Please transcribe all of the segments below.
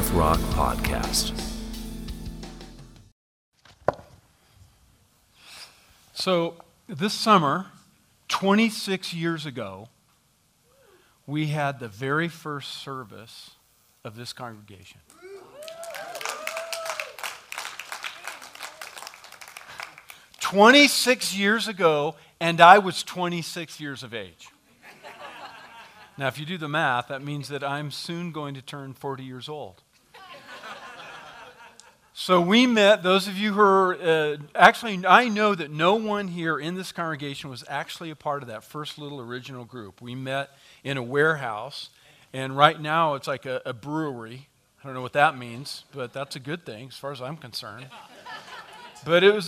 North Rock Podcast. So this summer, 26 years ago, we had the very first service of this congregation. "26 years ago, and I was 26 years of age." Now, if you do the math, that means that I'm soon going to turn 40 years old. So we met, those of you who are, actually, I know that no one here in this congregation was actually a part of that first little original group. We met in a warehouse, and right now it's like a brewery. I don't know what that means, but that's a good thing as far as I'm concerned. But it was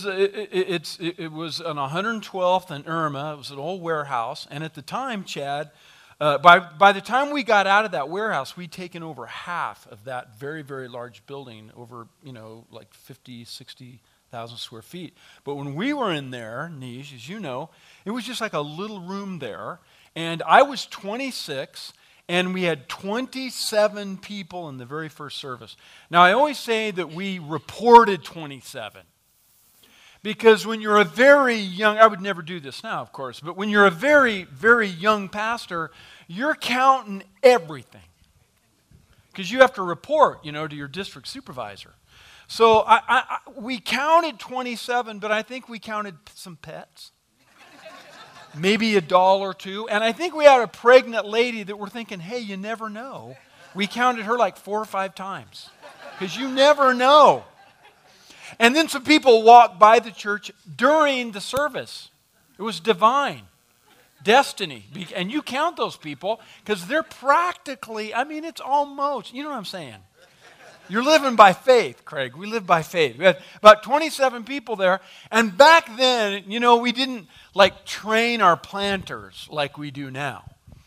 on 112th and Irma. It was an old warehouse, and at the time, Chad, by the time we got out of that warehouse, we'd taken over half of that very, very large building, over, like 50, 60,000 square feet. But when we were in there, Nish, as you know, it was just like a little room there. And I was 26, and we had 27 people in the very first service. Now, I always say that we reported 27. Because when you're a very young, I would never do this now, of course, but when you're a very, very young pastor, you're counting everything. Because you have to report, to your district supervisor. So we counted 27, but I think we counted some pets. Maybe a doll or two. And I think we had a pregnant lady that we're thinking, hey, you never know. We counted her like 4 or 5 times. Because you never know. And then some people walked by the church during the service. It was divine. Destiny. And you count those people because they're practically, it's almost, you know what I'm saying? You're living by faith, Craig. We live by faith. We had about 27 people there. And back then, we didn't train our planters like we do now.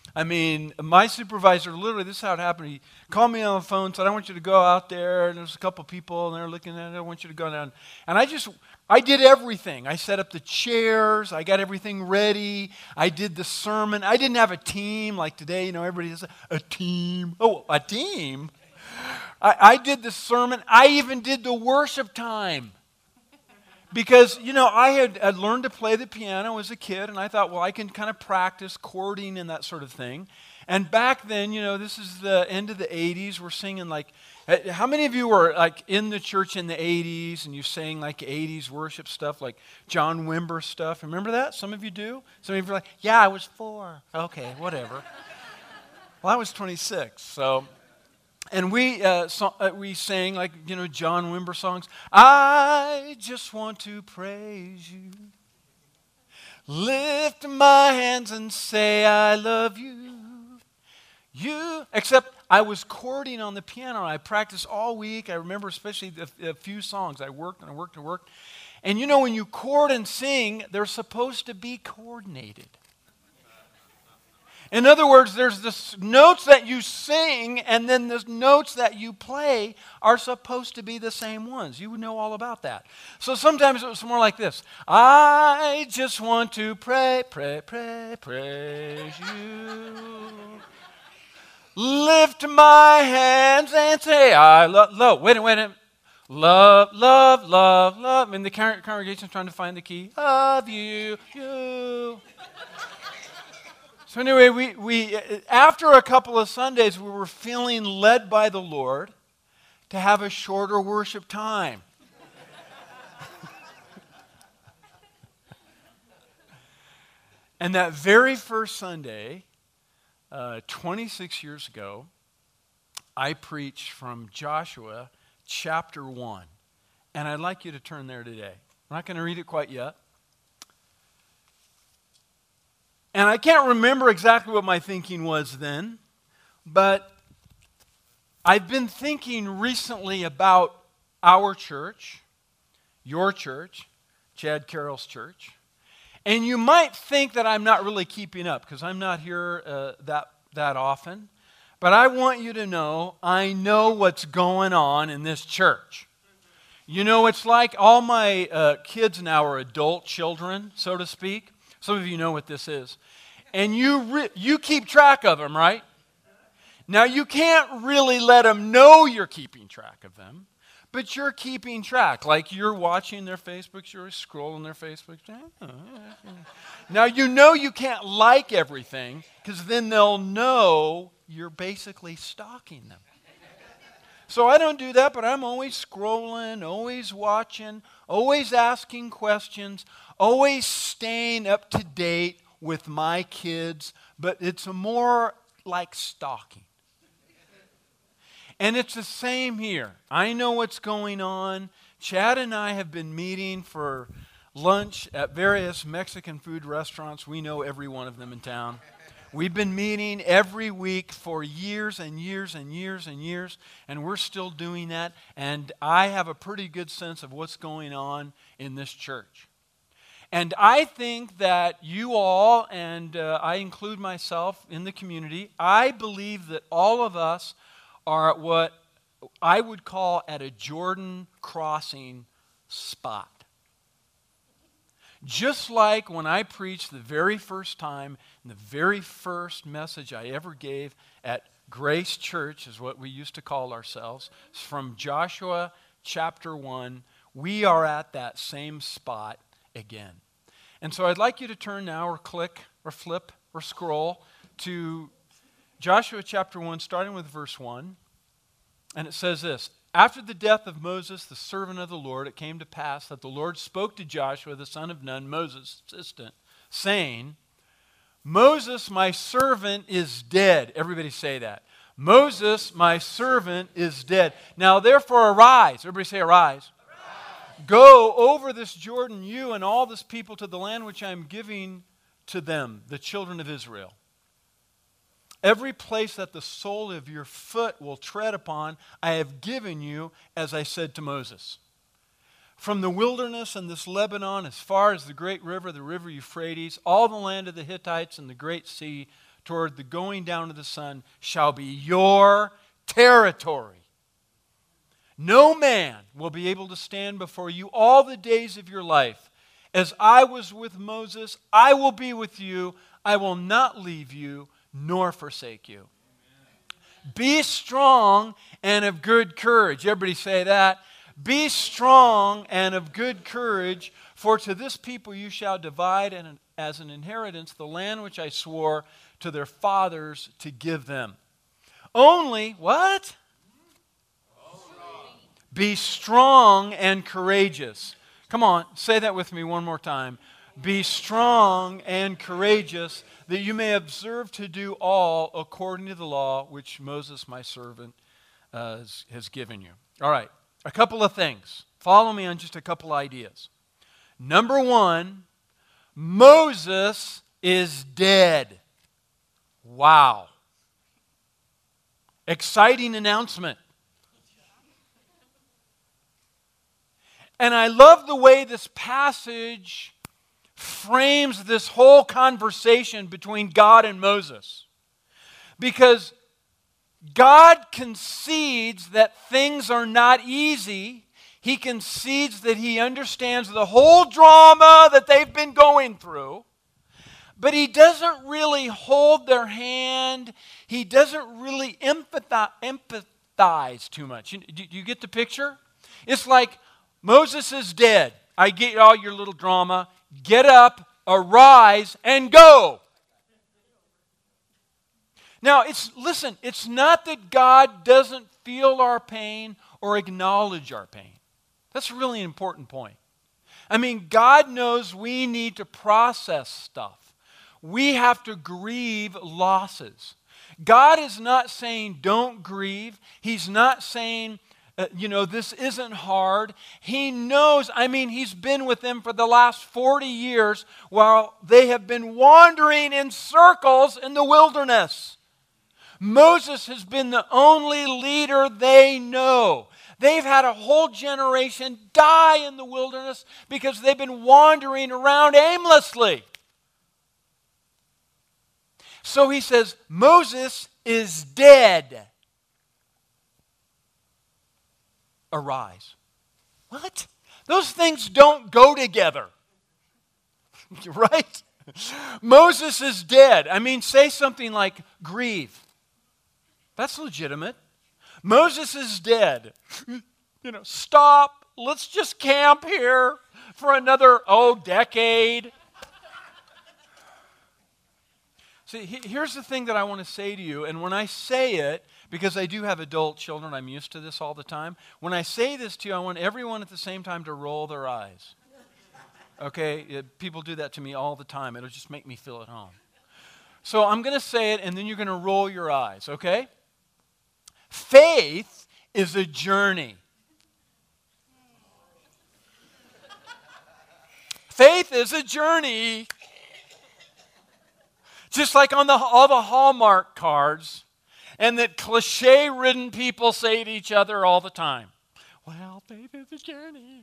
My supervisor, literally, this is how it happened. He called me on the phone, said, I want you to go out there. And there's a couple people, and they're looking at it. I want you to go down. And I did everything. I set up the chairs. I got everything ready. I did the sermon. I didn't have a team like today. Everybody has a team. Oh, a team? I did the sermon. I even did the worship time. Because, I had learned to play the piano as a kid, and I thought, well, I can kind of practice chording and that sort of thing. And back then, this is the end of the 80s. We're singing how many of you were in the church in the 80s and you sang 80s worship stuff, like John Wimber stuff? Remember that? Some of you do? Some of you are like, yeah, I was 4. Okay, whatever. Well, I was 26, so... And we sang John Wimber songs. I just want to praise you. Lift my hands and say I love you. Except I was chording on the piano. I practiced all week. I remember especially a few songs. I worked. And when you chord and sing, they're supposed to be coordinated. In other words, there's the notes that you sing, and then the notes that you play are supposed to be the same ones. You would know all about that. So sometimes it was more like this. I just want to praise you. Lift my hands and say I love. Wait a minute. Love. And the congregation's trying to find the key. Love you. So anyway, we after a couple of Sundays, we were feeling led by the Lord to have a shorter worship time. And that very first Sunday, 26 years ago, I preached from Joshua chapter 1. And I'd like you to turn there today. I'm not going to read it quite yet. And I can't remember exactly what my thinking was then, but I've been thinking recently about our church, your church, Chad Carroll's church. And you might think that I'm not really keeping up because I'm not here that often. But I want you to know, I know what's going on in this church. It's like all my kids now are adult children, so to speak. Some of you know what this is. And you keep track of them, right? Now, you can't really let them know you're keeping track of them, but you're keeping track. Like you're watching their Facebooks, you're scrolling their Facebooks. Now, you know you can't like everything because then they'll know you're basically stalking them. So I don't do that, but I'm always scrolling, always watching, always asking questions, always staying up to date with my kids, but it's more like stalking. And it's the same here. I know what's going on. Chad and I have been meeting for lunch at various Mexican food restaurants. We know every one of them in town. We've been meeting every week for years and years and years and years, and we're still doing that. And I have a pretty good sense of what's going on in this church. And I think that you all, and I include myself in the community, I believe that all of us are at what I would call at a Jordan crossing spot. Just like when I preached the very first time, and the very first message I ever gave at Grace Church, is what we used to call ourselves, it's from Joshua chapter 1, we are at that same spot again. And so I'd like you to turn now, or click, or flip, or scroll to Joshua chapter 1, starting with verse 1. And it says this: After the death of Moses, the servant of the Lord, it came to pass that the Lord spoke to Joshua, the son of Nun, Moses' assistant, saying, Moses, my servant, is dead. Everybody say that. Moses, my servant, is dead. Now therefore arise. Everybody say arise. Go over this Jordan, you and all this people, to the land which I am giving to them, the children of Israel. Every place that the sole of your foot will tread upon, I have given you, as I said to Moses. From the wilderness and this Lebanon, as far as the great river, the river Euphrates, all the land of the Hittites and the great sea, toward the going down of the sun, shall be your territory. No man will be able to stand before you all the days of your life. As I was with Moses, I will be with you. I will not leave you nor forsake you. Amen. Be strong and of good courage. Everybody say that. Be strong and of good courage, for to this people you shall divide as an inheritance the land which I swore to their fathers to give them. Only, what? Be strong and courageous. Come on, say that with me one more time. Be strong and courageous, that you may observe to do all according to the law which Moses, my servant, has given you. All right, a couple of things. Follow me on just a couple ideas. Number one, Moses is dead. Wow. Exciting announcement. And I love the way this passage frames this whole conversation between God and Moses. Because God concedes that things are not easy. He concedes that he understands the whole drama that they've been going through. But he doesn't really hold their hand. He doesn't really empathize too much. Do you get the picture? It's like, Moses is dead. I get all your little drama. Get up, arise, and go. Now, listen, it's not that God doesn't feel our pain or acknowledge our pain. That's a really important point. I mean, God knows we need to process stuff. We have to grieve losses. God is not saying don't grieve. He's not saying, this isn't hard. He knows, he's been with them for the last 40 years while they have been wandering in circles in the wilderness. Moses has been the only leader they know. They've had a whole generation die in the wilderness because they've been wandering around aimlessly. So he says, Moses is dead. Arise. What? Those things don't go together. Right? Moses is dead. Say something like grieve. That's legitimate. Moses is dead. Stop. Let's just camp here for another, decade. See, here's the thing that I want to say to you, and when I say it, because I do have adult children, I'm used to this all the time. When I say this to you, I want everyone at the same time to roll their eyes. Okay? People do that to me all the time. It'll just make me feel at home. So I'm going to say it, and then you're going to roll your eyes, okay? Faith is a journey. Faith is a journey. Just like on all the Hallmark cards, and that cliche-ridden people say to each other all the time. Well, faith is a journey.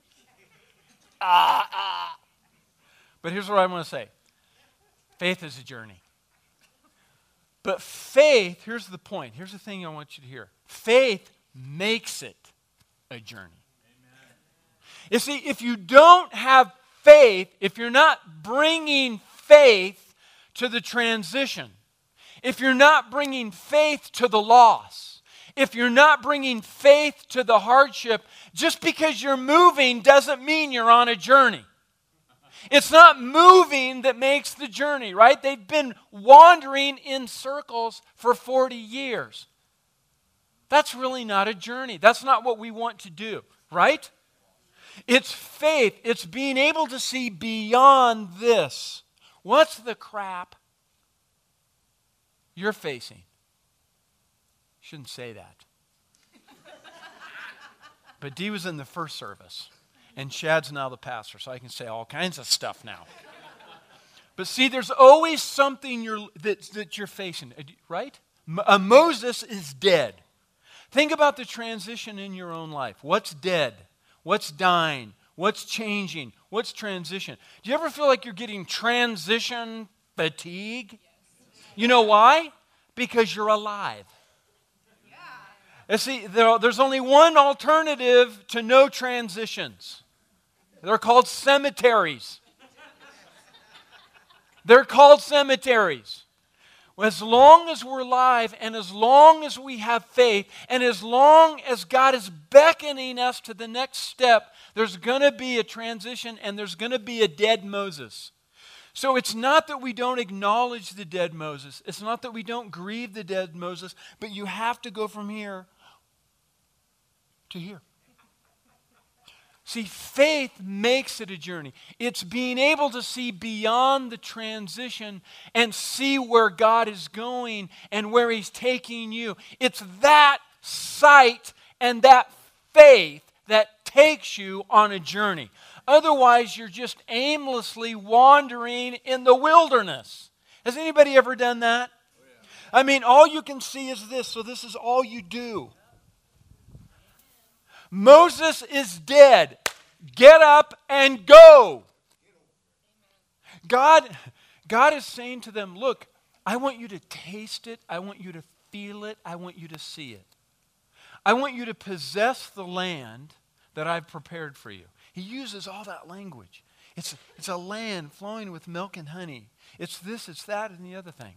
But here's what I want to say. Faith is a journey. But faith, here's the point. Here's the thing I want you to hear. Faith makes it a journey. Amen. You see, if you don't have faith, if you're not bringing faith to the transition, if you're not bringing faith to the loss, if you're not bringing faith to the hardship, just because you're moving doesn't mean you're on a journey. It's not moving that makes the journey, right? They've been wandering in circles for 40 years. That's really not a journey. That's not what we want to do, right? It's faith. It's being able to see beyond this. What's the crap you're facing? Shouldn't say that. But Dee was in the first service, and Chad's now the pastor, so I can say all kinds of stuff now. But see, there's always something that you're facing, right? Moses is dead. Think about the transition in your own life. What's dead? What's dying? What's changing? What's transition? Do you ever feel like you're getting transition fatigue? Yes. You know why? Because you're alive. Yeah. And see, there's only one alternative to no transitions. They're called cemeteries. They're called cemeteries. As long as we're alive and as long as we have faith and as long as God is beckoning us to the next step, there's going to be a transition and there's going to be a dead Moses. So it's not that we don't acknowledge the dead Moses. It's not that we don't grieve the dead Moses, but you have to go from here to here. See, faith makes it a journey. It's being able to see beyond the transition and see where God is going and where He's taking you. It's that sight and that faith that takes you on a journey. Otherwise, you're just aimlessly wandering in the wilderness. Has anybody ever done that? Oh, yeah. I mean, all you can see is this, so this is all you do. Moses is dead. Get up and go. God is saying to them, look, I want you to taste it. I want you to feel it. I want you to see it. I want you to possess the land that I've prepared for you. He uses all that language. It's a land flowing with milk and honey. It's this, it's that, and the other thing.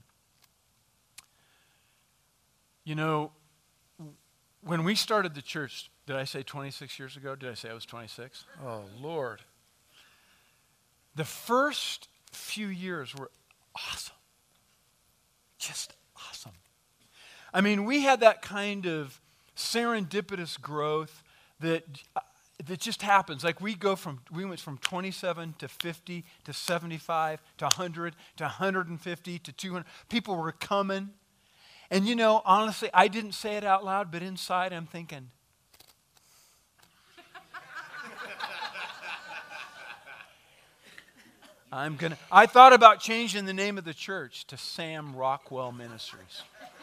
You know, when we started the church, did I say 26 years ago? Did I say I was 26? Oh, Lord. The first few years were awesome. Just awesome. I mean, we had that kind of serendipitous growth that just happens. Like we went from 27 to 50 to 75 to 100 to 150 to 200. People were coming. And you know, honestly, I didn't say it out loud, but inside I'm thinking, I thought about changing the name of the church to Sam Rockwell Ministries.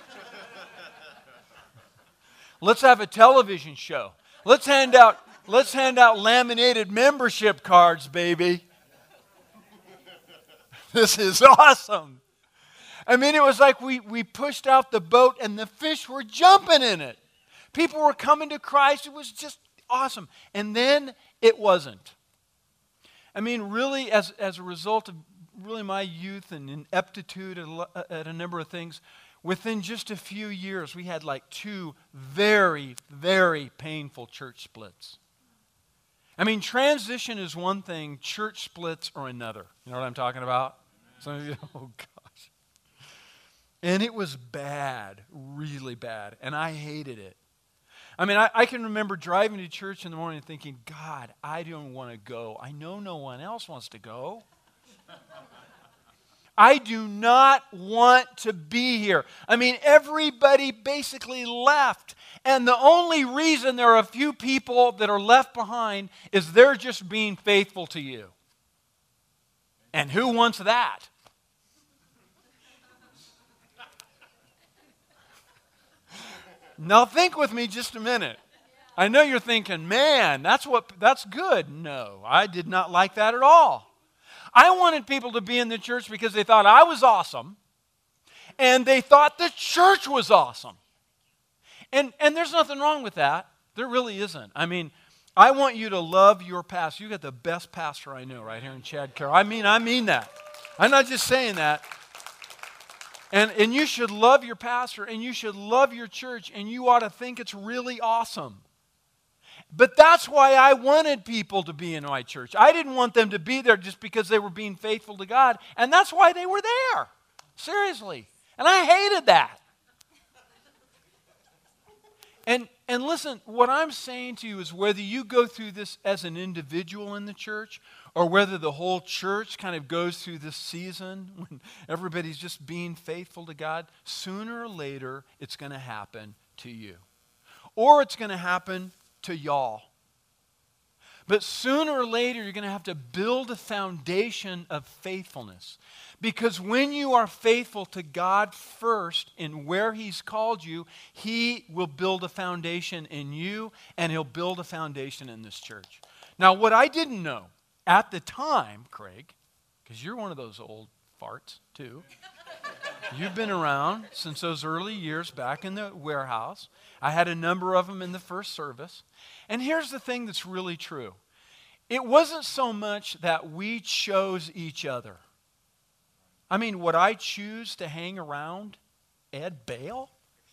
Let's have a television show. Let's hand out laminated membership cards, baby. This is awesome. I mean, it was like we pushed out the boat and the fish were jumping in it. People were coming to Christ. It was just awesome. And then it wasn't. I mean, really, as a result of really my youth and ineptitude at a number of things, within just a few years, we had like 2 very, very painful church splits. I mean, transition is one thing, church splits are another. You know what I'm talking about? Some of you, oh gosh. And it was bad, really bad, and I hated it. I mean, I can remember driving to church in the morning and thinking, God, I don't want to go. I know no one else wants to go. I do not want to be here. I mean, everybody basically left. And the only reason there are a few people that are left behind is they're just being faithful to you. And who wants that? Now think with me just a minute. I know you're thinking, man, that's good. No, I did not like that at all. I wanted people to be in the church because they thought I was awesome, and they thought the church was awesome. And there's nothing wrong with that. There really isn't. I mean, I want you to love your pastor. You got the best pastor I know right here in Chad Carroll. I mean that. I'm not just saying that. And you should love your pastor, and you should love your church, and you ought to think it's really awesome. But that's why I wanted people to be in my church. I didn't want them to be there just because they were being faithful to God, and that's why they were there. Seriously. And I hated that. And listen, what I'm saying to you is whether you go through this as an individual in the church or whether the whole church kind of goes through this season when everybody's just being faithful to God, sooner or later it's going to happen to you. Or it's going to happen to y'all. But sooner or later you're going to have to build a foundation of faithfulness. Because when you are faithful to God first in where He's called you, He will build a foundation in you, and He'll build a foundation in this church. Now, what I didn't know at the time, Craig, because you're one of those old farts too. You've been around since those early years back in the warehouse. I had a number of them in the first service. And here's the thing that's really true. It wasn't so much that we chose each other. I mean, would I choose to hang around Ed Bale?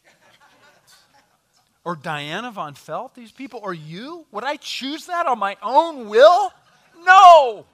Or Diana Von Felt, these people? Or you? Would I choose that on my own will? No!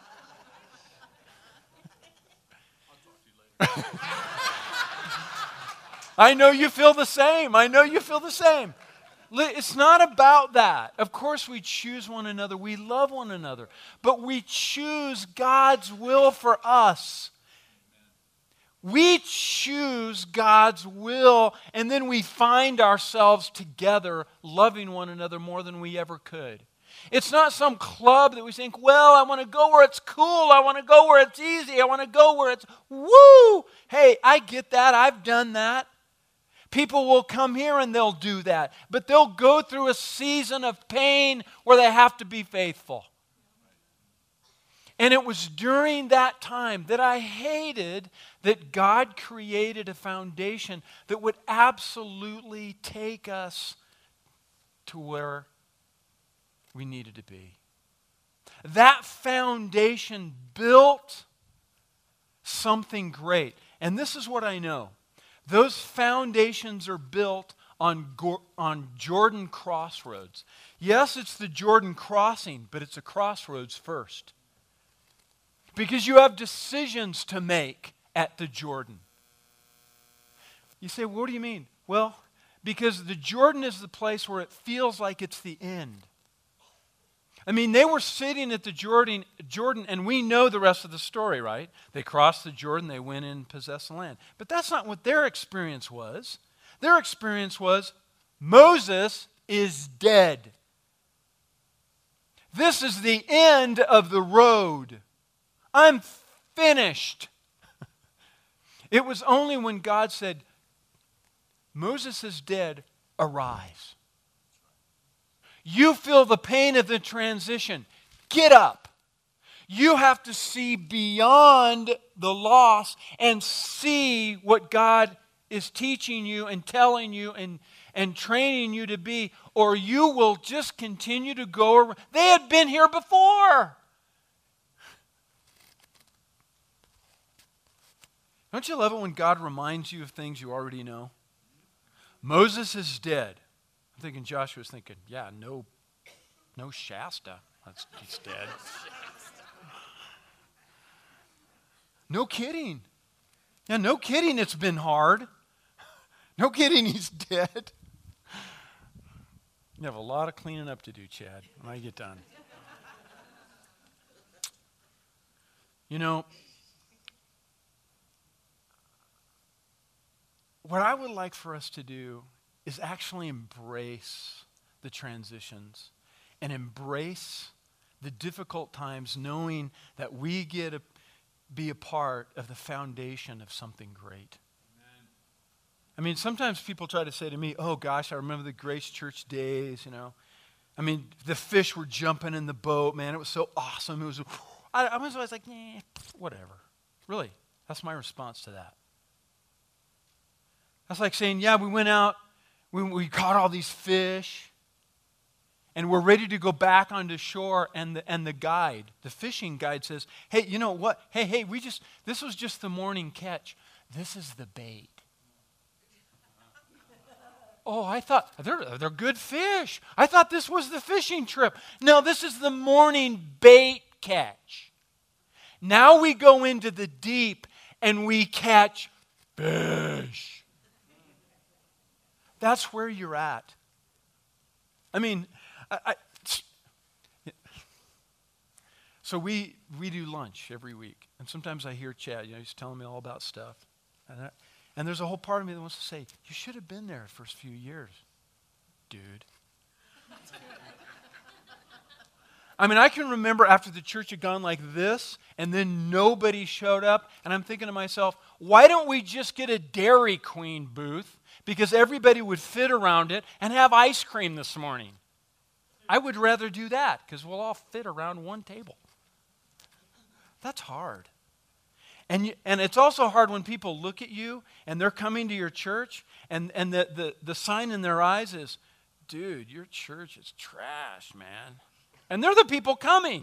I know you feel the same. I know you feel the same. It's not about that. Of course we choose one another. We love one another. But we choose God's will for us. We choose God's will, and then we find ourselves together loving one another more than we ever could. It's not some club that we think, well, I want to go where it's cool. I want to go where it's easy. I want to go where it's woo. Hey, I get that. I've done that. People will come here and they'll do that. But they'll go through a season of pain where they have to be faithful. And it was during that time that I hated that God created a foundation that would absolutely take us to where we needed to be. That foundation built something great. And this is what I know. Those foundations are built on Jordan Crossroads. Yes, it's the Jordan crossing, but it's a crossroads first. Because you have decisions to make at the Jordan. You say, what do you mean? Well, because the Jordan is the place where it feels like it's the end. I mean, they were sitting at the Jordan, and we know the rest of the story, right? They crossed the Jordan, they went in and possessed the land. But that's not what their experience was. Their experience was, Moses is dead. This is the end of the road. I'm finished. It was only when God said, Moses is dead, arise. You feel the pain of the transition. Get up. You have to see beyond the loss and see what God is teaching you and telling you and training you to be, or you will just continue to go around. They had been here before. Don't you love it when God reminds you of things you already know? Moses is dead. I'm thinking Joshua's thinking, yeah, no Shasta. He's dead. No kidding. Yeah, no kidding, it's been hard. No kidding, he's dead. You have a lot of cleaning up to do, Chad, when I get done. You know, what I would like for us to do is actually embrace the transitions and embrace the difficult times, knowing that we get to be a part of the foundation of something great. Amen. I mean, sometimes people try to say to me, oh gosh, I remember the Grace Church days, you know. I mean, the fish were jumping in the boat, man. It was so awesome. I was always like, whatever. Really, that's my response to that. That's like saying, yeah, we went out, we caught all these fish, and we're ready to go back onto shore, and the guide, the fishing guide says, hey, you know what? Hey, this was just the morning catch. This is the bait. Oh, I thought, they're good fish. I thought this was the fishing trip. No, this is the morning bait catch. Now we go into the deep and we catch fish. That's where you're at. I mean, so we do lunch every week. And sometimes I hear Chad, he's telling me all about stuff. And there's a whole part of me that wants to say, you should have been there the first few years, dude. I mean, I can remember after the church had gone like this, and then nobody showed up, and I'm thinking to myself, why don't we just get a Dairy Queen booth? Because everybody would fit around it and have ice cream this morning. I would rather do that, because we'll all fit around one table. That's hard. And it's also hard when people look at you, and they're coming to your church, and the sign in their eyes is, dude, your church is trash, man. And they're the people coming.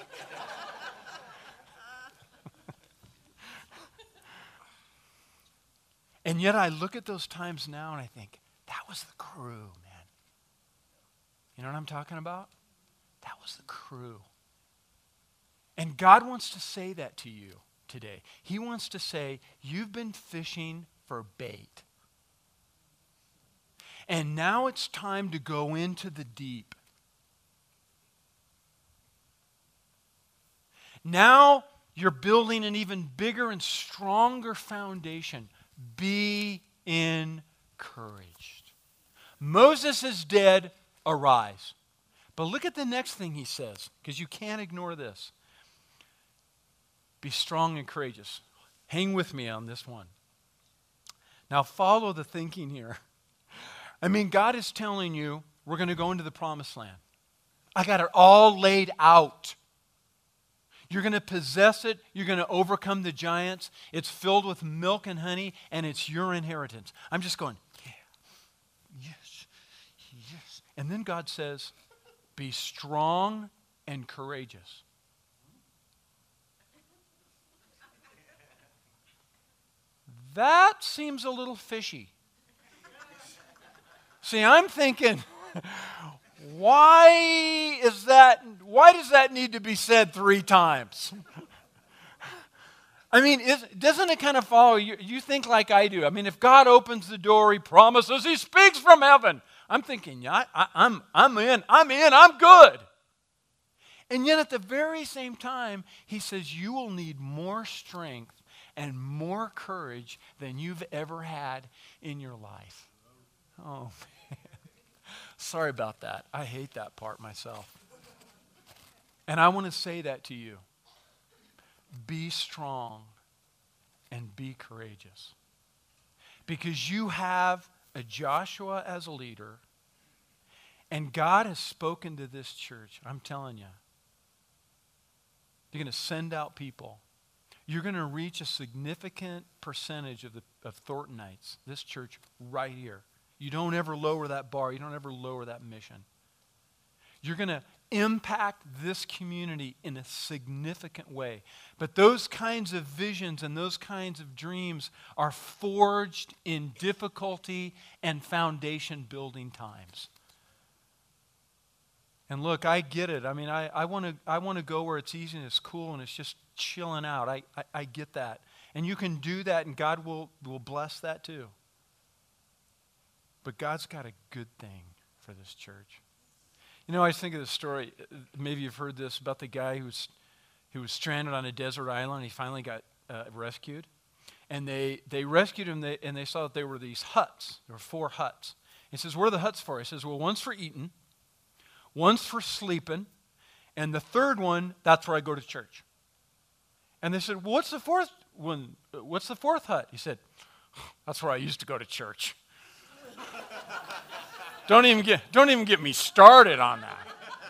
And yet I look at those times now and I think, that was the crew, man. You know what I'm talking about? That was the crew. And God wants to say that to you today. He wants to say, you've been fishing for bait. And now it's time to go into the deep. Now you're building an even bigger and stronger foundation. Be encouraged. Moses is dead, arise. But look at the next thing he says, because you can't ignore this. Be strong and courageous. Hang with me on this one. Now follow the thinking here. I mean, God is telling you, we're going to go into the promised land. I got it all laid out. You're going to possess it. You're going to overcome the giants. It's filled with milk and honey, and it's your inheritance. I'm just going, yeah, yes, yes. And then God says, be strong and courageous. That seems a little fishy. See, I'm thinking, why does that need to be said 3 times? I mean, doesn't it kind of follow? You think like I do. I mean, if God opens the door, He promises, He speaks from heaven. I'm thinking, yeah, I'm in, I'm good. And yet at the very same time, He says, you will need more strength and more courage than you've ever had in your life. Oh, man. Sorry about that. I hate that part myself. And I want to say that to you. Be strong and be courageous. Because you have a Joshua as a leader, and God has spoken to this church. I'm telling you. You're going to send out people. You're going to reach a significant percentage of Thorntonites, this church right here. You don't ever lower that bar. You don't ever lower that mission. You're going to impact this community in a significant way. But those kinds of visions and those kinds of dreams are forged in difficulty and foundation building times. And look, I get it. I mean, I want to go where it's easy and it's cool and it's just chilling out. I get that. And you can do that, and God will bless that too. But God's got a good thing for this church. You know, I was thinking of the story, maybe you've heard this, about the guy who was stranded on a desert island. He finally got rescued. And they rescued him, and they saw that there were these huts. There were 4 huts. He says, what are the huts for? He says, well, one's for eating, one's for sleeping, and the third one, that's where I go to church. And they said, well, what's the fourth one? What's the 4th hut? He said, that's where I used to go to church. Don't even get me started on that.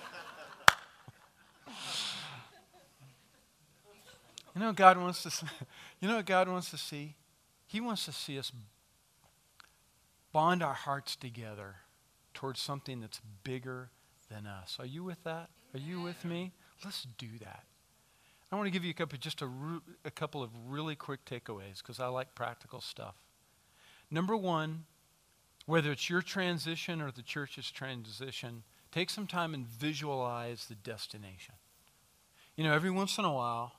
You know what God wants to see? You know what God wants to see? He wants to see us bond our hearts together towards something that's bigger than us. Are you with that? Are you with me? Let's do that. I want to give you a couple of really quick takeaways because I like practical stuff. Number one, whether it's your transition or the church's transition, take some time and visualize the destination. You know, every once in a while,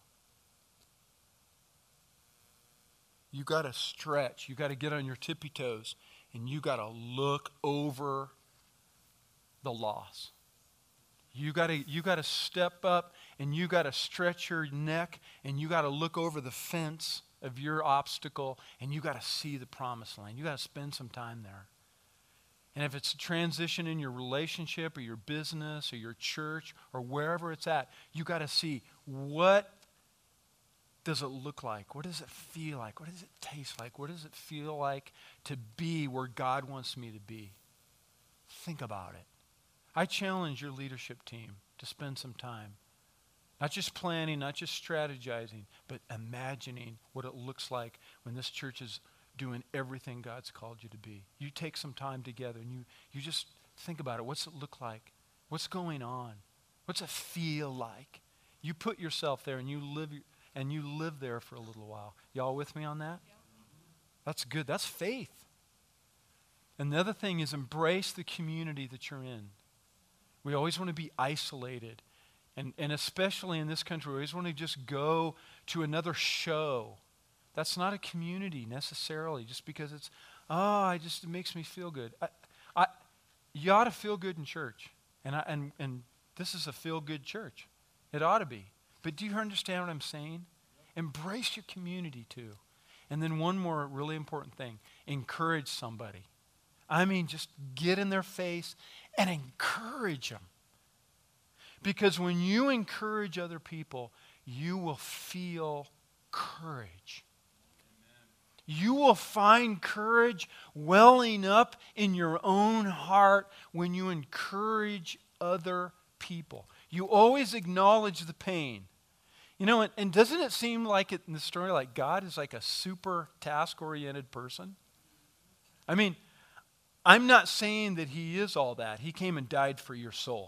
you got to stretch. You got to get on your tippy toes, and you got to look over the loss. You got to step up, and you got to stretch your neck, and you got to look over the fence of your obstacle, and you got to see the promised land. You got to spend some time there. And if it's a transition in your relationship or your business or your church or wherever it's at, you got to see, what does it look like? What does it feel like? What does it taste like? What does it feel like to be where God wants me to be? Think about it. I challenge your leadership team to spend some time, not just planning, not just strategizing, but imagining what it looks like when this church is doing everything God's called you to be. You take some time together and you just think about it. What's it look like? What's going on? What's it feel like? You put yourself there and you live there for a little while. Y'all with me on that? Yeah. That's good. That's faith. And the other thing is embrace the community that you're in. We always want to be isolated. And especially in this country, we always want to just go to another show. That's not a community necessarily, just because it makes me feel good. You ought to feel good in church. And this is a feel-good church. It ought to be. But do you understand what I'm saying? Embrace your community too. And then one more really important thing. Encourage somebody. I mean, just get in their face and encourage them. Because when you encourage other people, you will feel courage. You will find courage welling up in your own heart when you encourage other people. You always acknowledge the pain. You know, and doesn't it seem like it in the story like God is like a super task-oriented person? I mean, I'm not saying that he is all that. He came and died for your soul.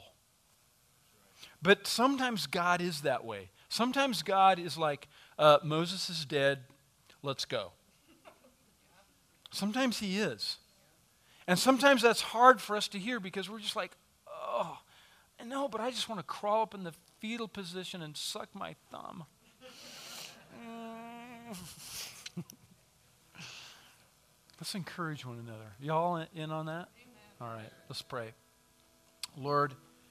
But sometimes God is that way. Sometimes God is like, Moses is dead, let's go. Sometimes he is. And sometimes that's hard for us to hear because we're just like, oh, I know, but I just want to crawl up in the fetal position and suck my thumb. Let's encourage one another. Y'all in on that? Amen. All right, let's pray. Lord,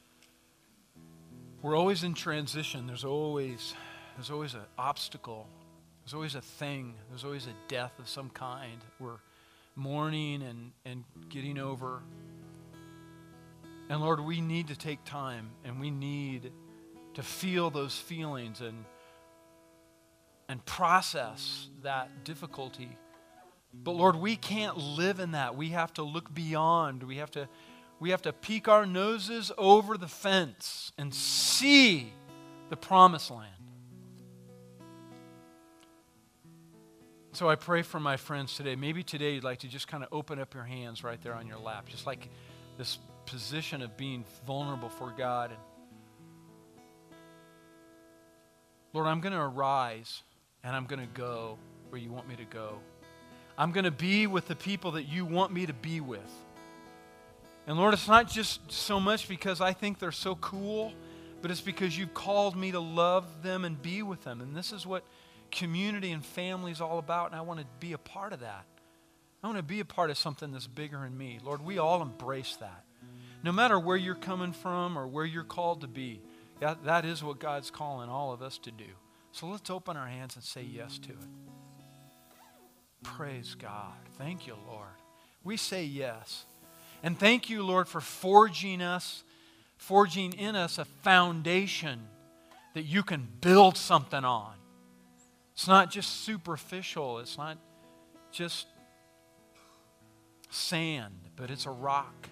we're always in transition. There's always an obstacle. There's always a thing. There's always a death of some kind. We're mourning and getting over. And Lord, we need to take time and we need to feel those feelings and process that difficulty. But Lord, we can't live in that. We have to look beyond. We have to peek our noses over the fence and see the promised land. So I pray for my friends today. Maybe today you'd like to just kind of open up your hands right there on your lap, just like this position of being vulnerable for God. And Lord, I'm going to arise and I'm going to go where you want me to go. I'm going to be with the people that you want me to be with. And Lord, it's not just so much because I think they're so cool, but it's because you've called me to love them and be with them. And this is what community and family is all about, and I want to be a part of that. I want to be a part of something that's bigger than me. Lord, we all embrace that. No matter where you're coming from or where you're called to be, that is what God's calling all of us to do. So let's open our hands and say yes to it. Praise God. Thank you, Lord. We say yes. And thank you, Lord, for forging in us a foundation that you can build something on. It's not just superficial. It's not just sand, but it's a rock.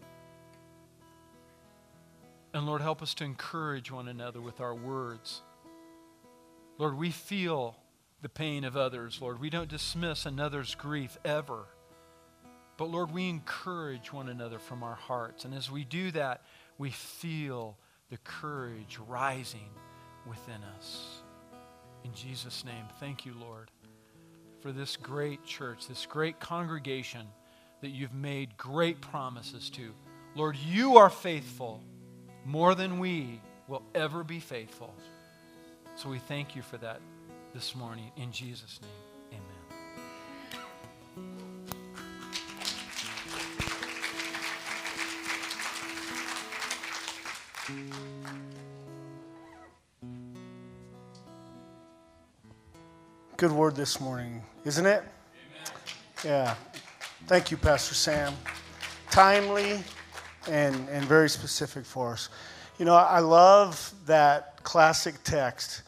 And Lord, help us to encourage one another with our words. Lord, we feel the pain of others, Lord. We don't dismiss another's grief ever. But Lord, we encourage one another from our hearts. And as we do that, we feel the courage rising within us. In Jesus' name, thank you, Lord, for this great church, this great congregation that you've made great promises to. Lord, you are faithful more than we will ever be faithful. So we thank you for that this morning. In Jesus' name, amen. Good word this morning, isn't it? Amen. Yeah. Thank you, Pastor Sam. Timely and very specific for us. You know, I love that classic text,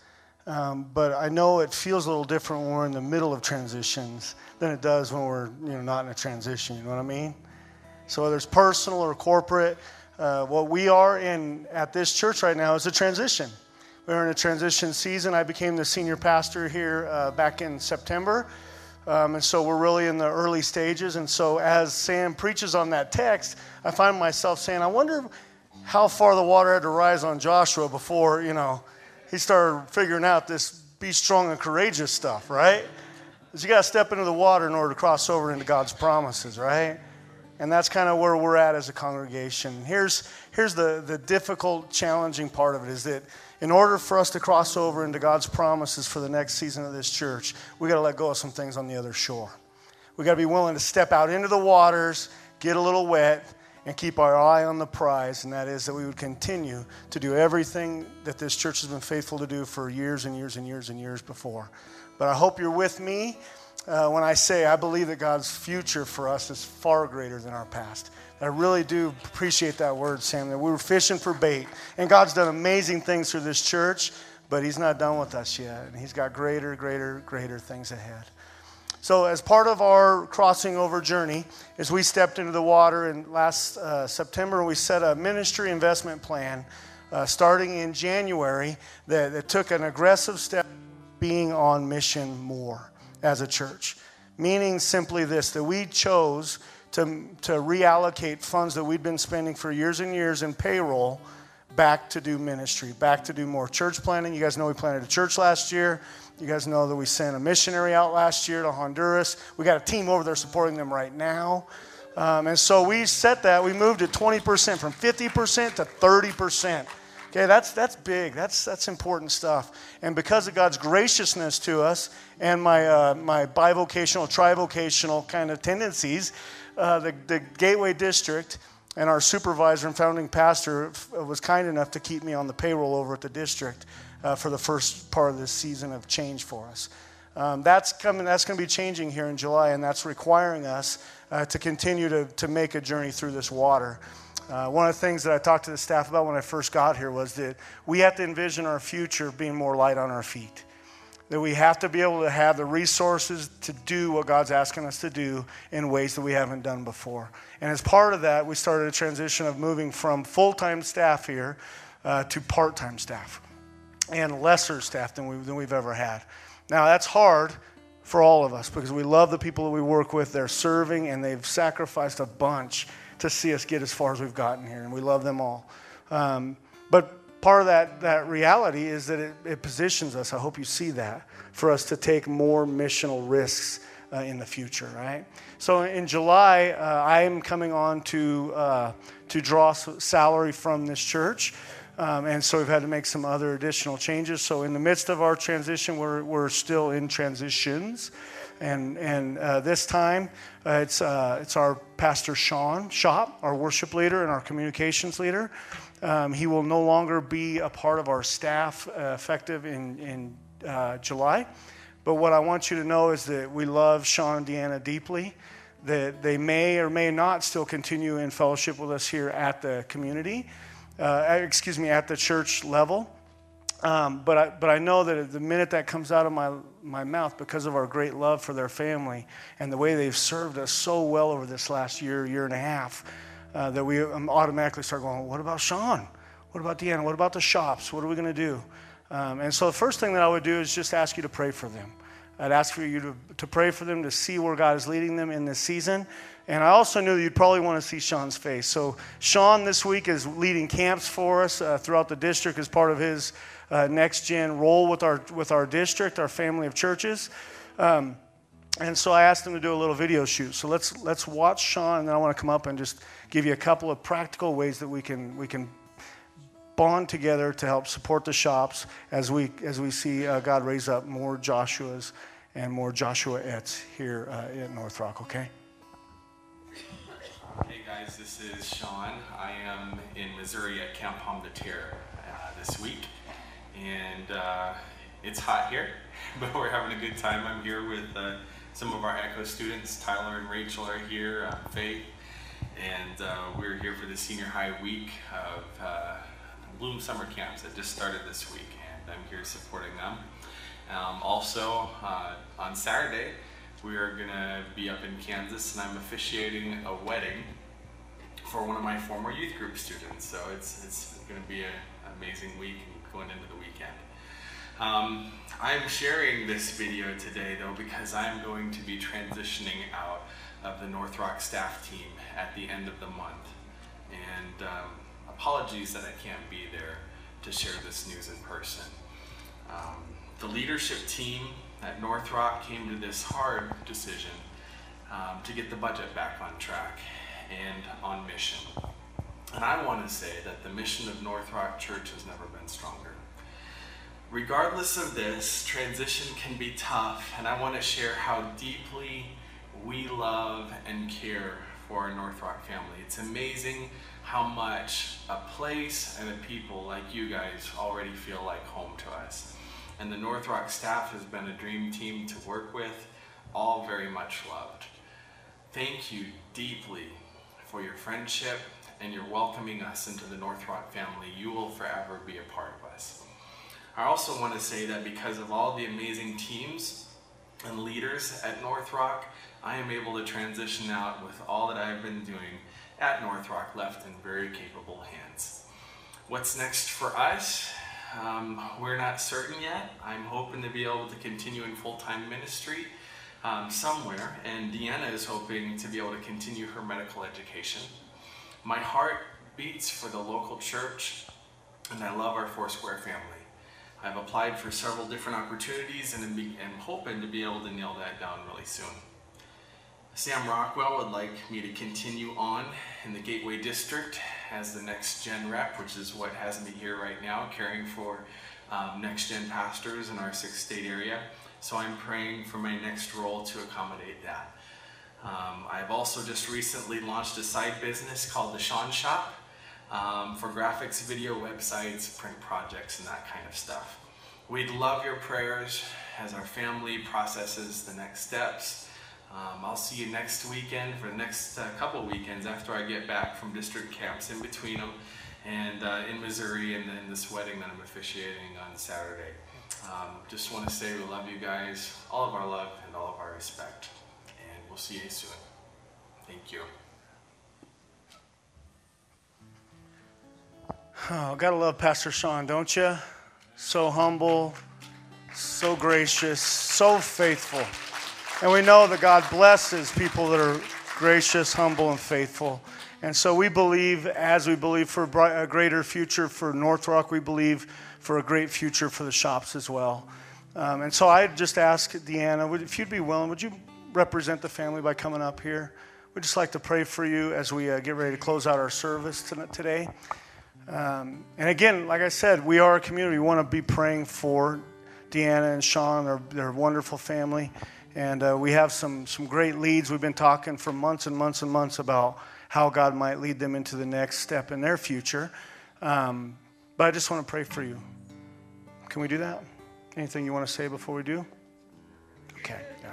but I know it feels a little different when we're in the middle of transitions than it does when we're not in a transition. You know what I mean? So whether it's personal or corporate, what we are in at this church right now is a transition. We're in a transition season. I became the senior pastor here back in September. And so we're really in the early stages. And so as Sam preaches on that text, I find myself saying, I wonder how far the water had to rise on Joshua before, he started figuring out this be strong and courageous stuff, right? Because you got to step into the water in order to cross over into God's promises, right? And that's kind of where we're at as a congregation. Here's the difficult, challenging part of it is that in order for us to cross over into God's promises for the next season of this church, we got to let go of some things on the other shore. We got to be willing to step out into the waters, get a little wet, and keep our eye on the prize, and that is that we would continue to do everything that this church has been faithful to do for years and years and years and years before. But I hope you're with me when I say I believe that God's future for us is far greater than our past. I really do appreciate that word, Sam, that we were fishing for bait. And God's done amazing things through this church, but he's not done with us yet. And he's got greater things ahead. So as part of our crossing over journey, as we stepped into the water in last September, we set a ministry investment plan starting in January that took an aggressive step being on mission more as a church. Meaning simply this, that we chose to reallocate funds that we'd been spending for years and years in payroll back to do ministry, back to do more church planting. You guys know we planted a church last year. You guys know that we sent a missionary out last year to Honduras. We got a team over there supporting them right now. And so we set that. We moved it 20%, from 50% to 30%. Okay, that's big. That's important stuff. And because of God's graciousness to us and my bivocational, trivocational kind of tendencies, the Gateway District and our supervisor and founding pastor was kind enough to keep me on the payroll over at the district for the first part of this season of change for us. That's going to be changing here in July, and that's requiring us to continue to make a journey through this water. One of the things that I talked to the staff about when I first got here was that we have to envision our future being more light on our feet. That we have to be able to have the resources to do what God's asking us to do in ways that we haven't done before. And as part of that, we started a transition of moving from full-time staff here to part-time staff and lesser staff than we've ever had. Now, that's hard for all of us because we love the people that we work with. They're serving, and they've sacrificed a bunch to see us get as far as we've gotten here, and we love them all. But part of that reality is that it positions us, I hope you see that, for us to take more missional risks in the future, right? So in July, I am coming on to draw salary from this church. And so we've had to make some other additional changes. So in the midst of our transition, we're still in transitions. And this time, it's our Pastor Sean Shop, our worship leader and our communications leader. He will no longer be a part of our staff effective in July. But what I want you to know is that we love Sean and Deanna deeply, that they may or may not still continue in fellowship with us here at the community, at the church level. But I know that the minute that comes out of my mouth, because of our great love for their family and the way they've served us so well over this last year and a half, that we automatically start going, what about Sean? What about Deanna? What about the shops? What are we going to do? And so the first thing that I would do is just ask you to pray for them. I'd ask for you to pray for them, to see where God is leading them in this season. And I also knew that you'd probably want to see Sean's face. So Sean this week is leading camps for us throughout the district as part of his next gen role with our district, our family of churches. And so I asked him to do a little video shoot. So let's watch Sean, and then I want to come up and just give you a couple of practical ways that we can bond together to help support the shops as we see God raise up more Joshuas and more Joshuaettes here at North Rock, okay? Hey guys, this is Sean. I am in Missouri at Camp Pomme de Terre this week, and it's hot here, but we're having a good time. I'm here with some of our Echo students. Tyler and Rachel are here, Faith, and we're here for the senior high week of Bloom Summer Camps that just started this week, and I'm here supporting them. Also, on Saturday, we are going to be up in Kansas, and I'm officiating a wedding for one of my former youth group students. So it's going to be an amazing week going into the weekend. I'm sharing this video today, though, because I'm going to be transitioning out of the North Rock staff team at the end of the month. And apologies that I can't be there to share this news in person. The leadership team at North Rock came to this hard decision to get the budget back on track and on mission. And I want to say that the mission of North Rock Church has never been stronger. Regardless of this, transition can be tough, and I want to share how deeply we love and care for our North Rock family. It's amazing how much a place and a people like you guys already feel like home to us. And the North Rock staff has been a dream team to work with, all very much loved. Thank you deeply for your friendship and your welcoming us into the North Rock family. You will forever be a part of us. I also want to say that because of all the amazing teams and leaders at North Rock, I am able to transition out with all that I've been doing at North Rock left in very capable hands. What's next for us? We're not certain yet. I'm hoping to be able to continue in full-time ministry somewhere, and Deanna is hoping to be able to continue her medical education. My heart beats for the local church, and I love our Foursquare family. I've applied for several different opportunities and am hoping to be able to nail that down really soon. Sam Rockwell would like me to continue on in the Gateway District as the Next Gen Rep, which is what has me here right now, caring for Next Gen pastors in our 6-state area. So I'm praying for my next role to accommodate that. I've also just recently launched a side business called the Sean Shop for graphics, video, websites, print projects, and that kind of stuff. We'd love your prayers as our family processes the next steps. I'll see you next weekend for the next couple weekends after I get back from district camps, in between them, and in Missouri, and then this wedding that I'm officiating on Saturday. Just want to say we love you guys, all of our love and all of our respect, and we'll see you soon. Thank you. Oh, gotta love Pastor Sean, don't you? So humble, so gracious, so faithful. And we know that God blesses people that are gracious, humble, and faithful. And so we believe, as we believe for a greater future for North Rock, we believe for a great future for the shops as well. And so I just ask Deanna, if you'd be willing, would you represent the family by coming up here? We'd just like to pray for you as we get ready to close out our service today. And again, like I said, we are a community. We want to be praying for Deanna and Sean, their wonderful family. And we have some great leads. We've been talking for months and months and months about how God might lead them into the next step in their future. But I just want to pray for you. Can we do that? Anything you want to say before we do? Okay, yeah.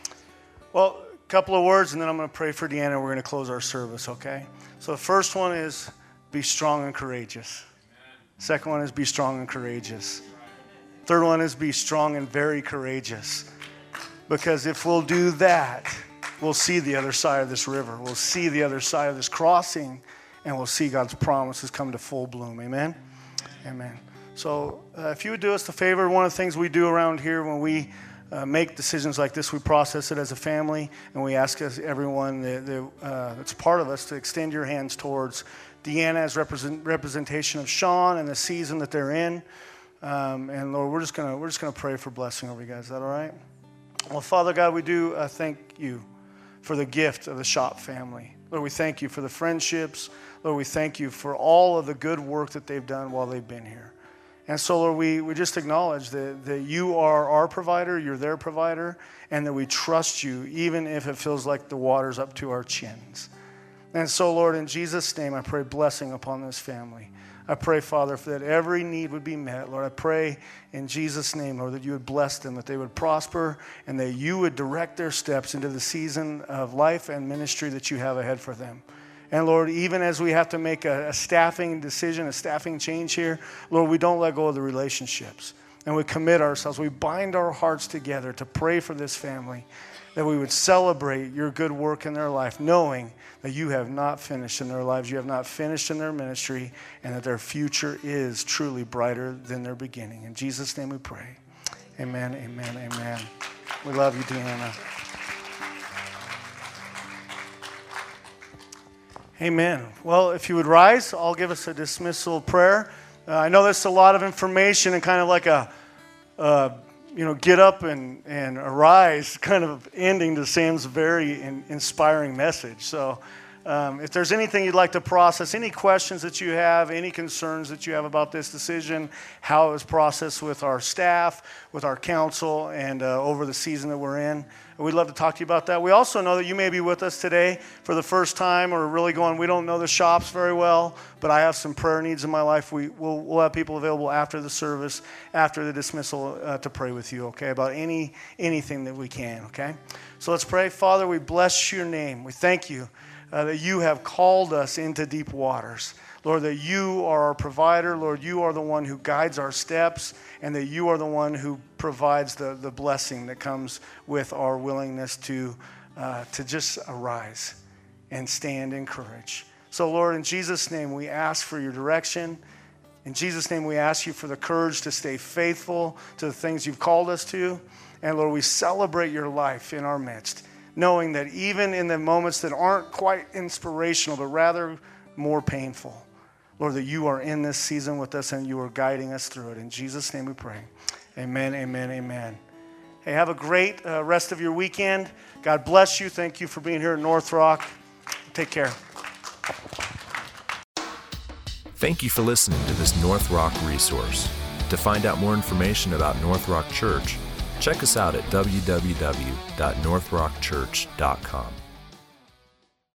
Well, a couple of words, and then I'm going to pray for Deanna, and we're going to close our service, okay? So the first one is be strong and courageous. Second one is be strong and courageous. Third one is be strong and very courageous. Because if we'll do that, we'll see the other side of this river. We'll see the other side of this crossing, and we'll see God's promises come to full bloom. Amen? Amen. So if you would do us the favor, one of the things we do around here when we make decisions like this, we process it as a family, and we ask everyone that's part of us to extend your hands towards Deanna as representation of Sean and the season that they're in. And Lord, we're just gonna pray for blessing over you guys. Is that all right? Well, Father God, we do thank you for the gift of the Shop family. Lord, we thank you for the friendships. Lord, we thank you for all of the good work that they've done while they've been here. And so, Lord, we just acknowledge that you are our provider, you're their provider, and that we trust you even if it feels like the water's up to our chins. And so, Lord, in Jesus' name, I pray blessing upon this family. I pray, Father, that every need would be met. Lord, I pray in Jesus' name, Lord, that you would bless them, that they would prosper, and that you would direct their steps into the season of life and ministry that you have ahead for them. And Lord, even as we have to make a staffing decision, a staffing change here, Lord, we don't let go of the relationships. And we commit ourselves, we bind our hearts together to pray for this family, that we would celebrate your good work in their life, knowing that you have not finished in their lives, you have not finished in their ministry, and that their future is truly brighter than their beginning. In Jesus' name we pray. Amen, amen, amen. We love you, Deanna. Amen. Well, if you would rise, I'll give us a dismissal prayer. I know that's a lot of information and kind of like a, get up and arise kind of ending to Sam's very inspiring message. So if there's anything you'd like to process, any questions that you have, any concerns that you have about this decision, how it was processed with our staff, with our council, and over the season that we're in, we'd love to talk to you about that. We also know that you may be with us today for the first time or really going, we don't know the shops very well, but I have some prayer needs in my life. We'll have people available after the service, after the dismissal to pray with you, okay, about anything that we can, okay? So let's pray. Father, we bless your name. We thank you that you have called us into deep waters. Lord, that you are our provider. Lord, you are the one who guides our steps, and that you are the one who provides the blessing that comes with our willingness to just arise and stand in courage. So, Lord, in Jesus' name, we ask for your direction. In Jesus' name, we ask you for the courage to stay faithful to the things you've called us to. And, Lord, we celebrate your life in our midst, knowing that even in the moments that aren't quite inspirational, but rather more painful, Lord, that you are in this season with us and you are guiding us through it. In Jesus' name we pray. Amen, amen, amen. Hey, have a great rest of your weekend. God bless you. Thank you for being here at North Rock. Take care. Thank you for listening to this North Rock resource. To find out more information about North Rock Church, check us out at www.northrockchurch.com.